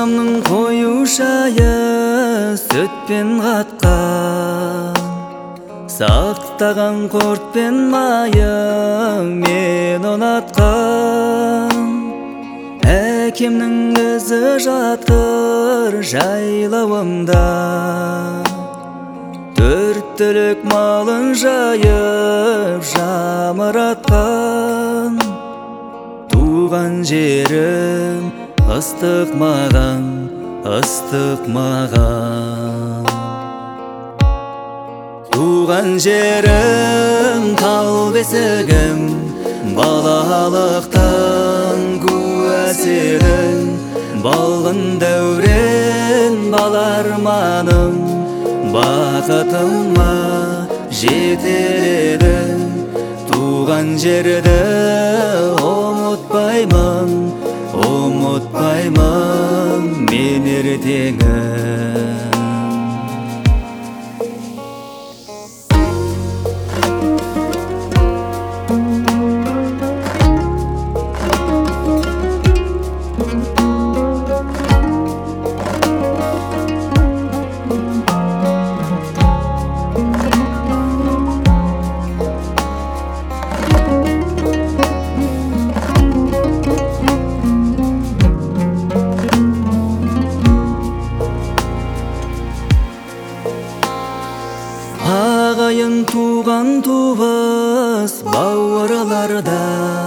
Анамның қою шайы сүтпен қатқан, сақтаған құрт пен майы мен ұнатқан. Әкемнің ізі жатыр жайлауымда, төрт түлік малын жайып жамыратқан. Туған жерім ыстық маған, ыстық маған. Туған жерім тал бесігім, балалықтан куәсігім. Балғын дәурен баларманым, бақытыма жетер еді. Туған жерді ұмытпаймын, ұмытпаймын мен ертеңі. Ағайын туған туыс бауырларда,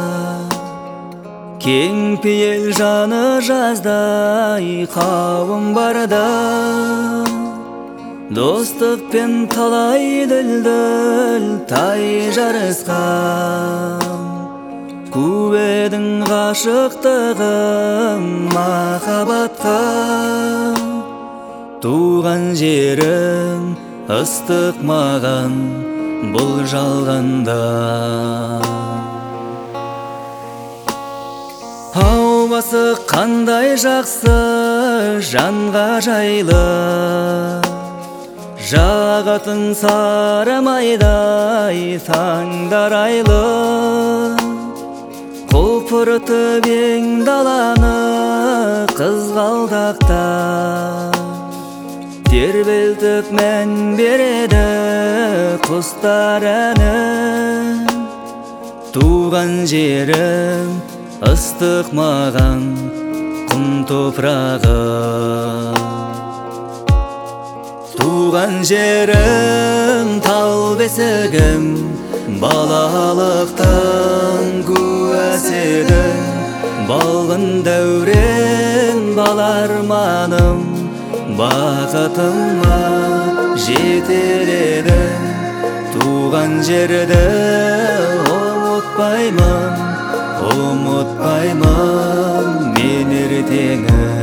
кең пейіл жаны жаздай қауым барда. Достық пен талай дүлділ тай жарысқан, куәдің ғашықтығым махаббатқа. Туған жерім ыстық маған бұл жалғанда. Ауасы қандай жақсы жанға жайлы, жағатын сары майдай таңдар айлы. Құлпыртып ең даланы қызғалдақтар, тербелтіп мән береді құстар әні. Туған жерім ыстық маған құм топырағы. Туған жерім тал бесігім, балалықтан куәсігім. Балғын дәурен баларманым, бақытыма жетер еді. Туған жерді ұмытпаймын, ұмытпаймын мен ертеңі.